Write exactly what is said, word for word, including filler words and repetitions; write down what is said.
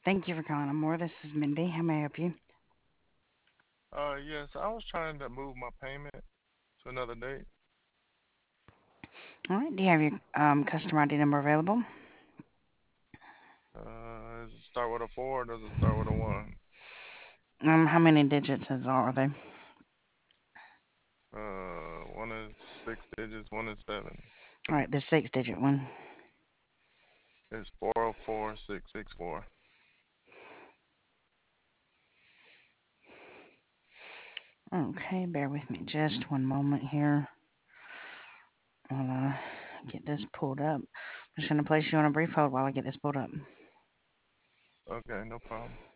Thank you for calling Amore. This is Mindy. How may I help you? Uh, yes, I was trying to move my payment to another date. All right. Do you have your um, customer I D number available? Uh, does it start with a four or does it start with a one? Um, how many digits is are they? Uh, one is six digits, one is seven. All right, the six-digit one. It's four zero four six six four. Okay, bear with me just one moment here. I'll uh, get this pulled up. I'm just gonna place you on a brief hold while I get this pulled up. Okay, no problem.